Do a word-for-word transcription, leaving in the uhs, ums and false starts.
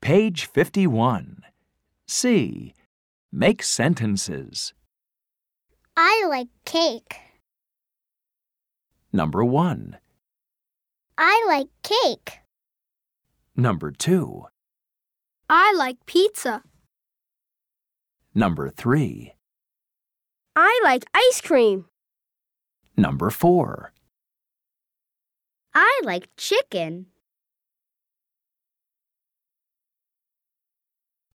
Page fifty-one. C. Make sentences. I like cake. Number one. I like cake. Number two. I like pizza. Number three. I like ice cream. Number four. I like chicken.